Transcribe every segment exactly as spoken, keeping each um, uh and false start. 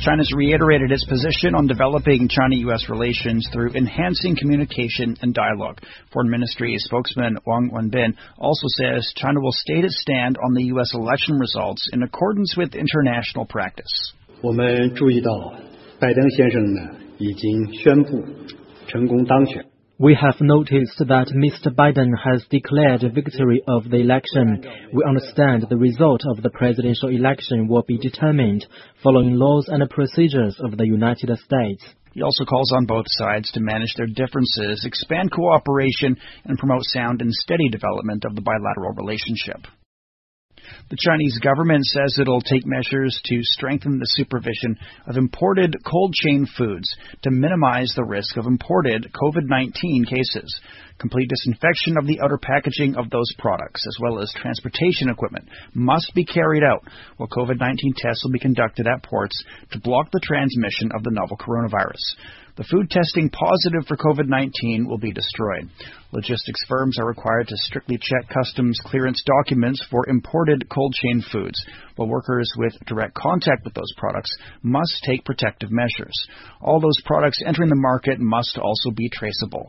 China's reiterated its position on developing China-U S relations through enhancing communication and dialogue. Foreign Ministry spokesman Wang Wenbin also says China will state its stand on the U S election results in accordance with international practice. 我们注意到拜登先生呢已经宣布成功当选。 We have noticed that Mister Biden has declared victory of the election. We understand the result of the presidential election will be determined following laws and procedures of the United States. He also calls on both sides to manage their differences, expand cooperation, and promote sound and steady development of the bilateral relationship. The Chinese government says it'll take measures to strengthen the supervision of imported cold chain foods to minimize the risk of imported COVID nineteen cases. Complete disinfection of the outer packaging of those products, as well as transportation equipment, must be carried out, while COVID nineteen tests will be conducted at ports to block the transmission of the novel coronavirus. The food testing positive for COVID nineteen will be destroyed. Logistics firms are required to strictly check customs clearance documents for imported cold chain foods, while workers with direct contact with those products must take protective measures. All those products entering the market must also be traceable.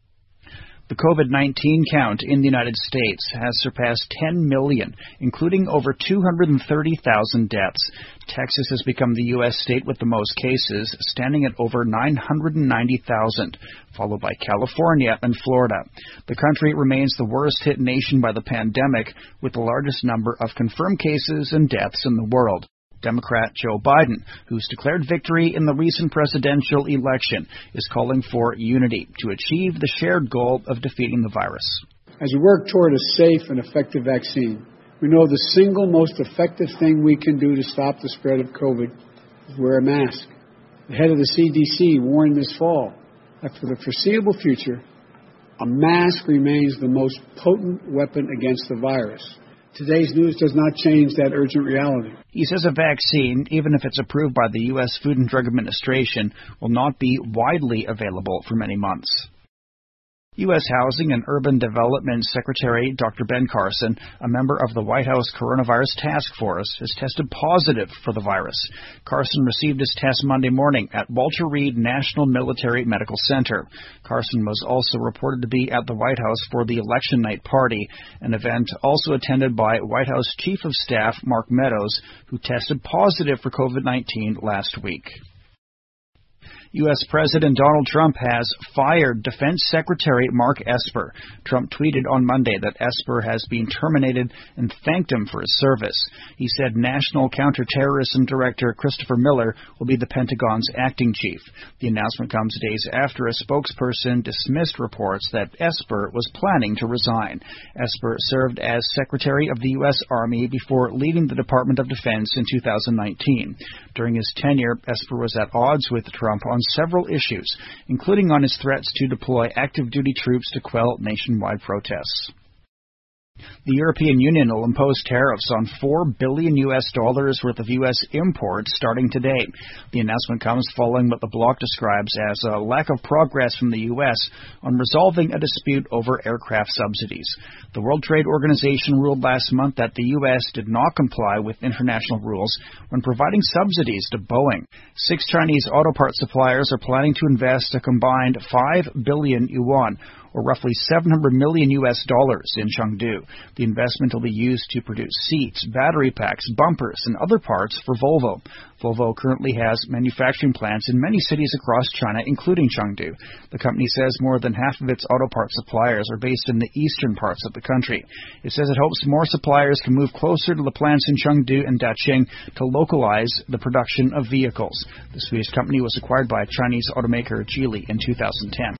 The COVID nineteen count in the United States has surpassed ten million, including over two hundred thirty thousand deaths. Texas has become the U S state with the most cases, standing at over nine hundred ninety thousand, followed by California and Florida. The country remains the worst-hit nation by the pandemic, with the largest number of confirmed cases and deaths in the world. Democrat Joe Biden, who's declared victory in the recent presidential election, is calling for unity to achieve the shared goal of defeating the virus. As we work toward a safe and effective vaccine, we know the single most effective thing we can do to stop the spread of COVID is wear a mask. The head of the C D C warned this fall that for the foreseeable future, a mask remains the most potent weapon against the virus. Today's news does not change that urgent reality. He says a vaccine, even if it's approved by the U S Food and Drug Administration, will not be widely available for many months. U S Housing and Urban Development Secretary Doctor Ben Carson, a member of the White House Coronavirus Task Force, has tested positive for the virus. Carson received his test Monday morning at Walter Reed National Military Medical Center. Carson was also reported to be at the White House for the election night party, an event also attended by White House Chief of Staff Mark Meadows, who tested positive for COVID nineteen last week. U S President Donald Trump has fired Defense Secretary Mark Esper. Trump tweeted on Monday that Esper has been terminated and thanked him for his service. He said National Counterterrorism Director Christopher Miller will be the Pentagon's acting chief. The announcement comes days after a spokesperson dismissed reports that Esper was planning to resign. Esper served as Secretary of the U S Army before leaving the Department of Defense in two thousand nineteen. During his tenure, Esper was at odds with Trump on several issues, including on his threats to deploy active-duty troops to quell nationwide protests. The European Union will impose tariffs on four billion U S dollars worth of U S imports starting today. The announcement comes following what the bloc describes as a lack of progress from the U S on resolving a dispute over aircraft subsidies. The World Trade Organization ruled last month that the U S did not comply with international rules when providing subsidies to Boeing. Six Chinese auto parts suppliers are planning to invest a combined five billion yuan, or roughly seven hundred million U S dollars in Chengdu. The investment will be used to produce seats, battery packs, bumpers, and other parts for Volvo. Volvo currently has manufacturing plants in many cities across China, including Chengdu. The company says more than half of its auto parts suppliers are based in the eastern parts of the country. It says it hopes more suppliers can move closer to the plants in Chengdu and Daqing to localize the production of vehicles. The Swedish company was acquired by Chinese automaker Geely in two thousand ten.